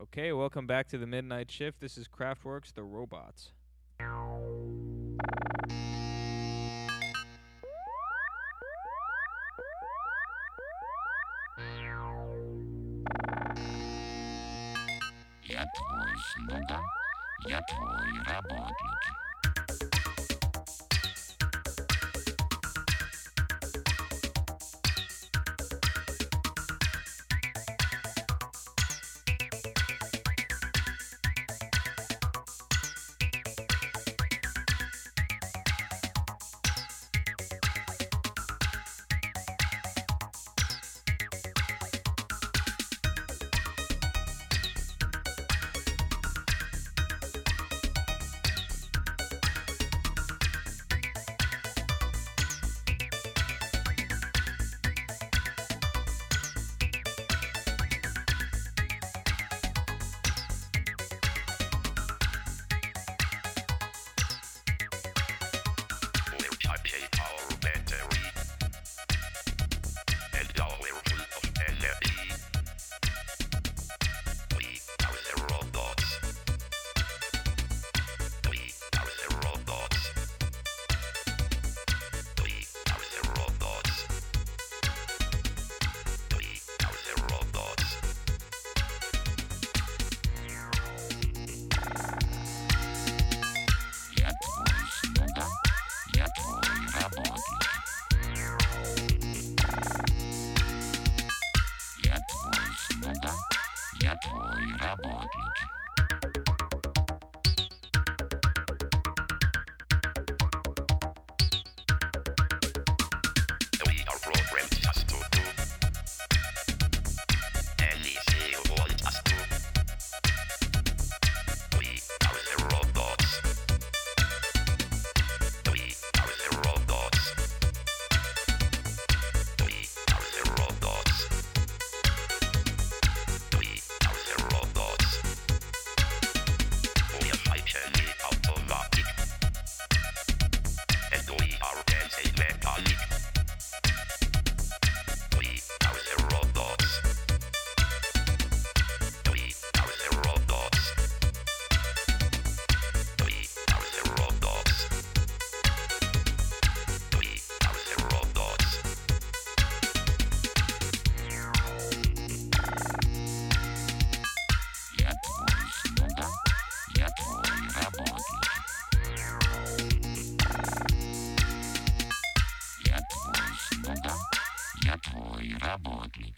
Okay, welcome back to the Midnight Shift. This is Kraftwerk's The Robots. Я твой слуга, я твой работник. Я твой работник. We are programmed just to do anything you want us to. We are the robots. We are the robots. We are the robots. We are the robots. We are hyperly automatic. And we are anti-mechanic. We are the robots. We are the robots. We are the robots. We are the robots. Я твой слуга, я твой работник. Я твой слуга, я твой работник.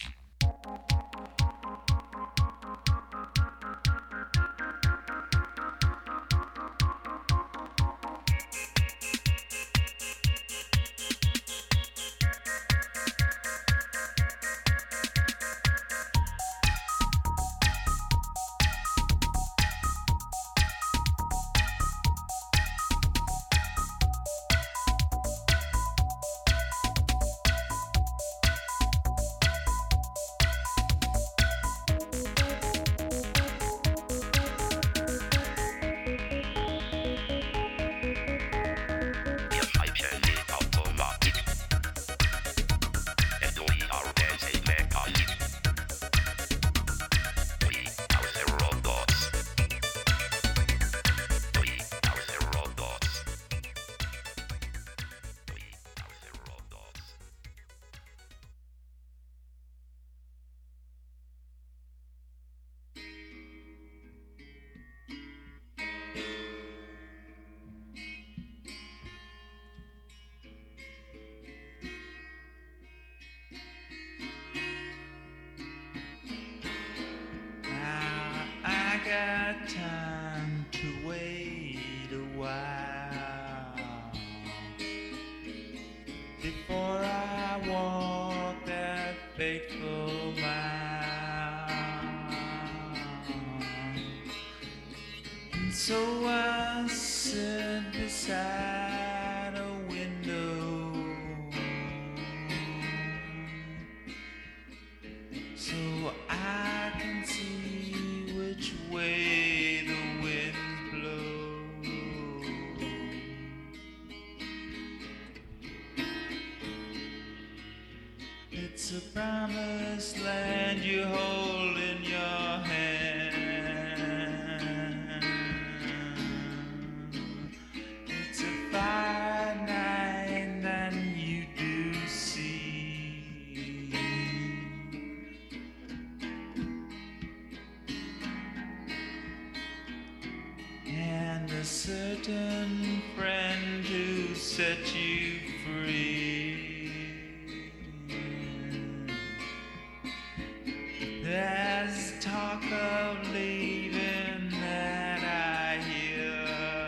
We are hyperly automatic. And we are anti-mechanic. We are the robots. We are the robots. We are the robots. Now I got time to wait a while before I walk that fateful mile. And so I sit beside a window so I can see which way the winds blow. It's a promised land you hold in your hand. certain friend who set you free. There's talk of leaving that I hear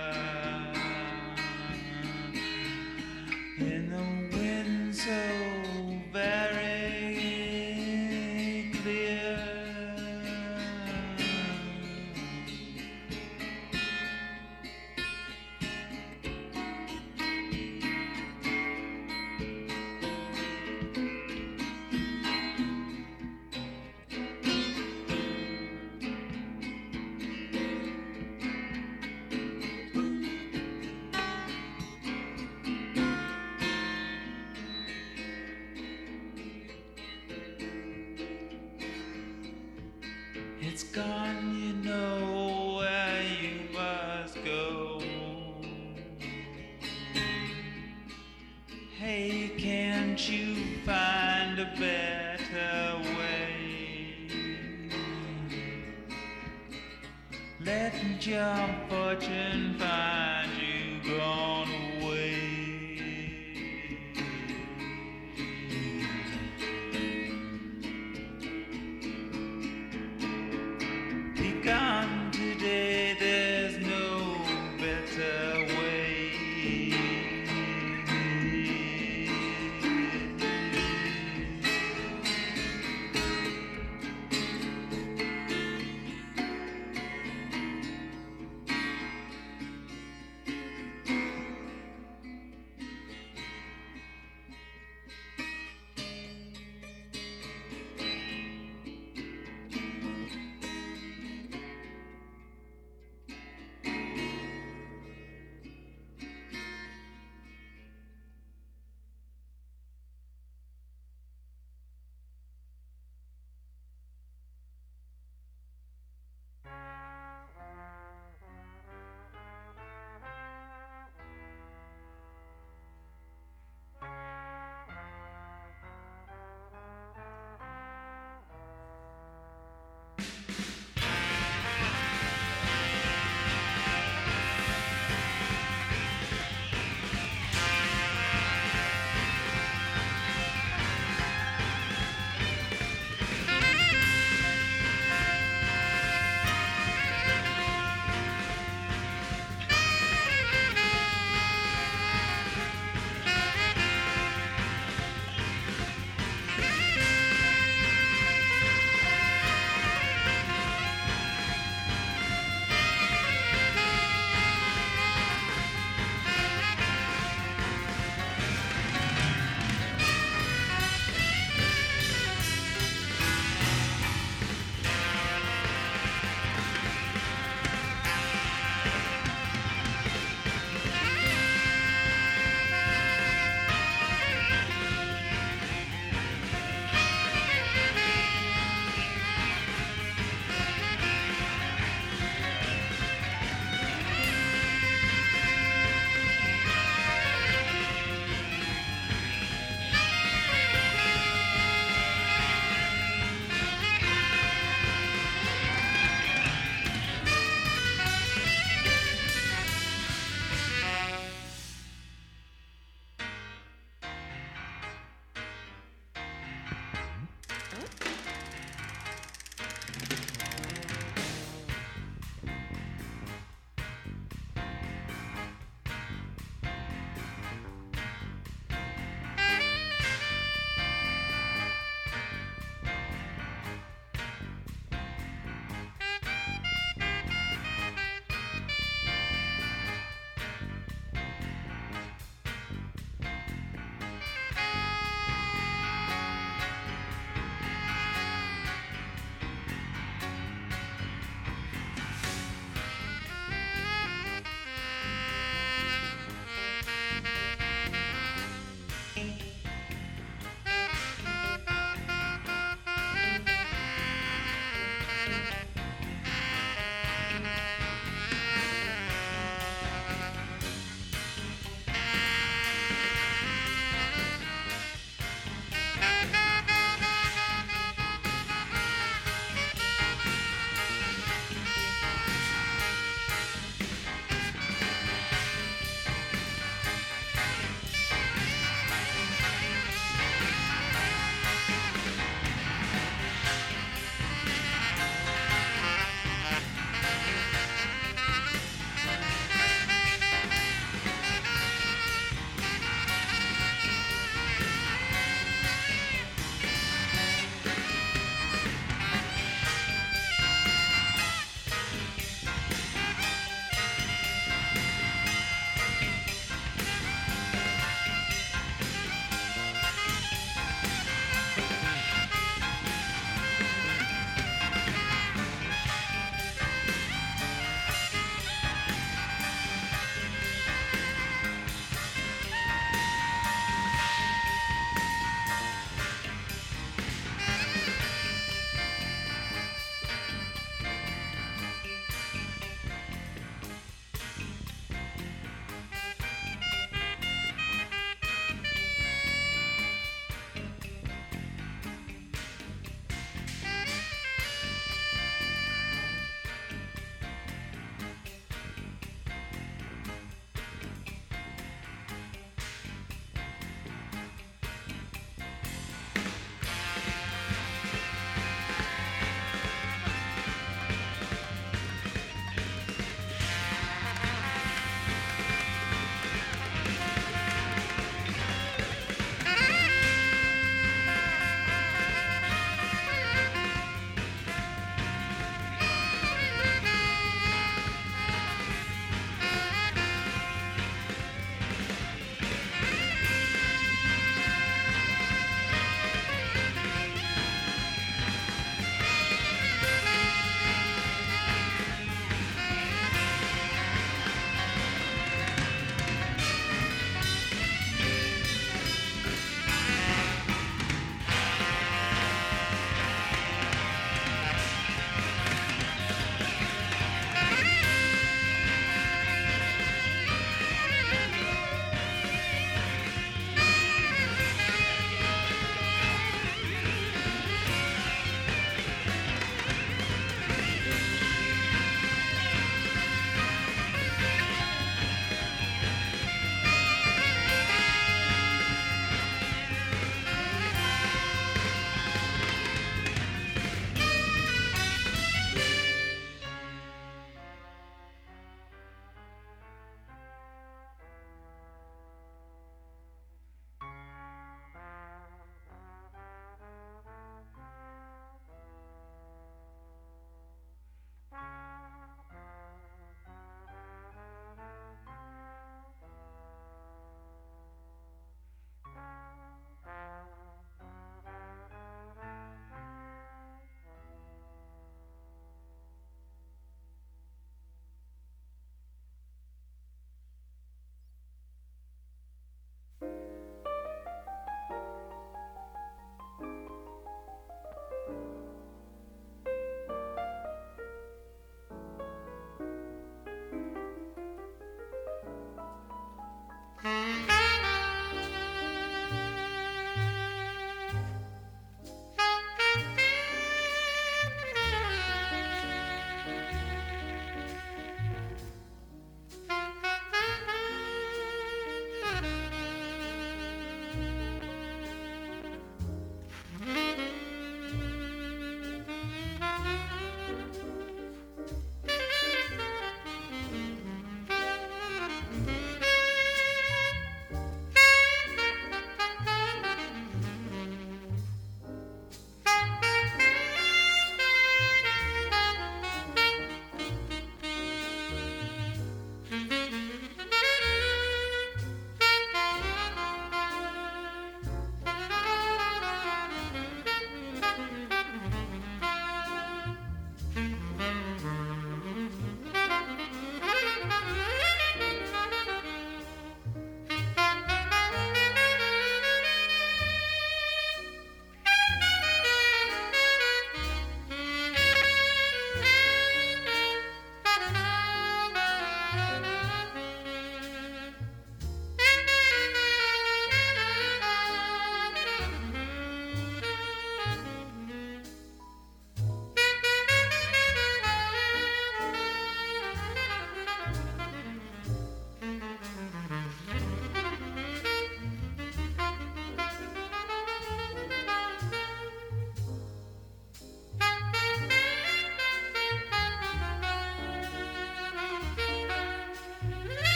in the wind so very clear. It's gone, you know where you must go. Hey, can't you find a better way? Let your fortune find you gone away. Be gone today, there's no better way.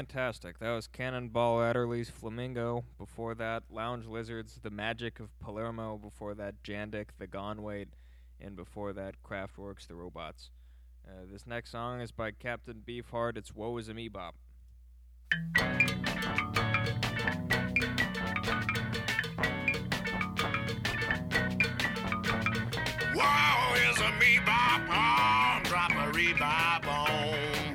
fantastic. That was Cannonball Adderley's Flamingo. Before that, Lounge Lizards, The Magic of Palermo. Before that, Jandik, The Gone Wait. And before that, Kraftwerk's The Robots. This next song is by Captain Beefheart. It's Woe Is a Me Bop. Woe is a me bop on, drop a rebop on.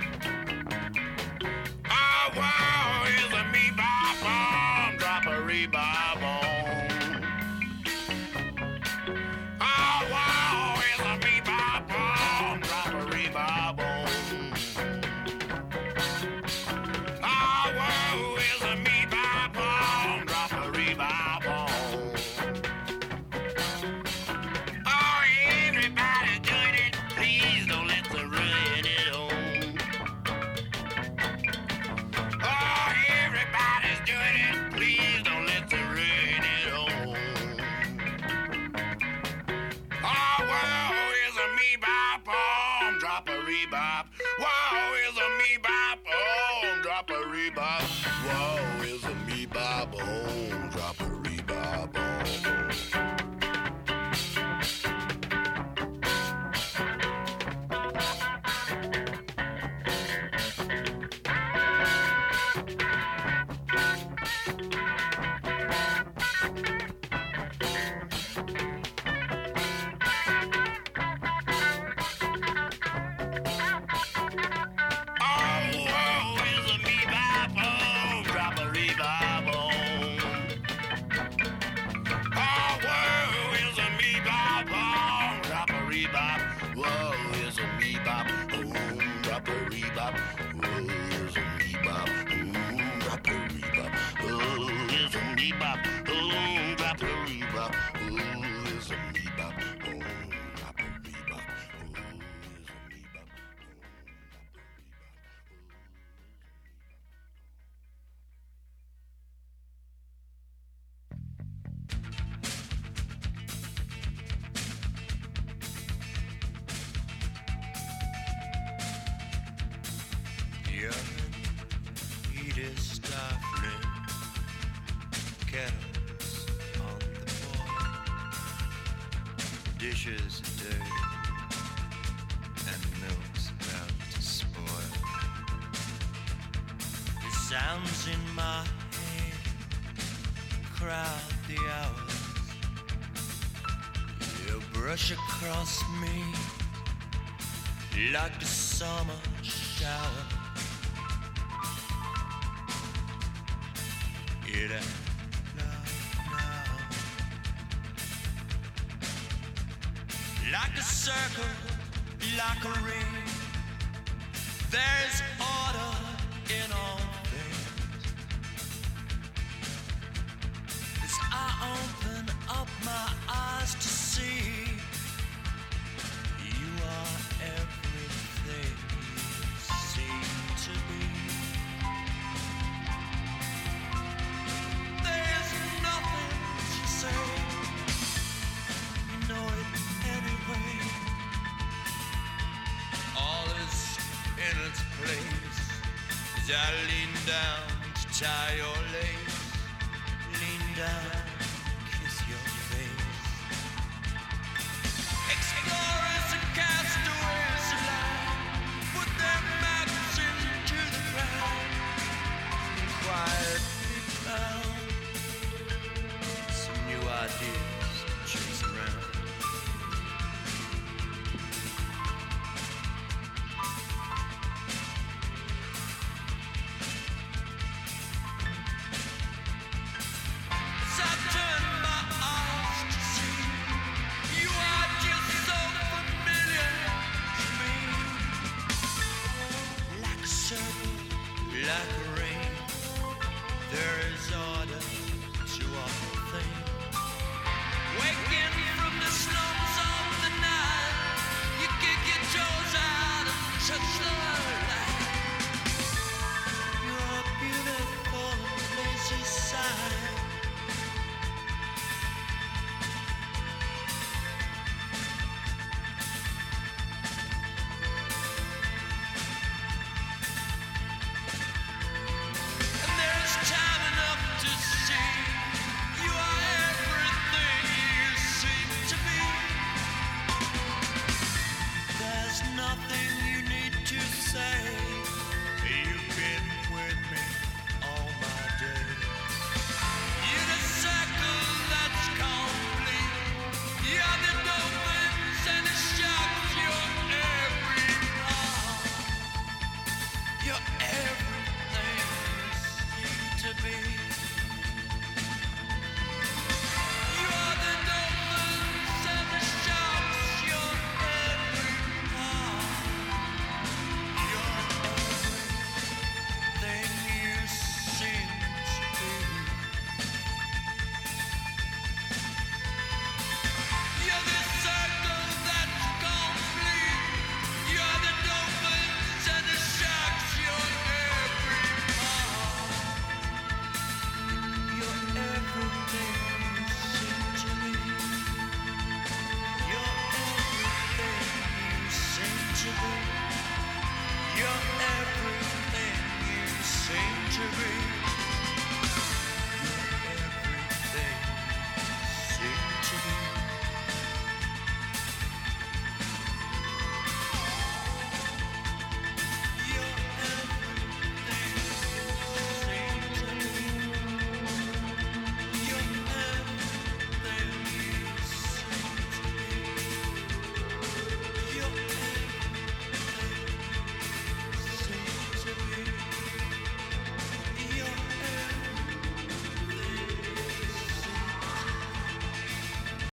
Ah, woe is a me bop on, drop a rebop on. Ah, woe is a me bop on, drop a rebop on. Ah, woe is a me bop on, drop a rebop on. Everybody doing it, please don't let the ruin it on. Oh, everybody's doing it, please don't let the ruin it on. Oh, woe is a me bop on, drop a rebop. Woe is a me bop on, drop a rebop. Woe is a me bop on, drop a rebop on. Dishes are dirty and milk's about to spoil. The sounds in my head crowd the hours. You brush across me like a summer shower. It ain't love now. Like a circle, like a ring, there's order in all things. As I open up my eyes to see, you are everything you seem to be. There's nothing to say, you know it anyway. All is in its place as I lean down to tie your lace. Lean down.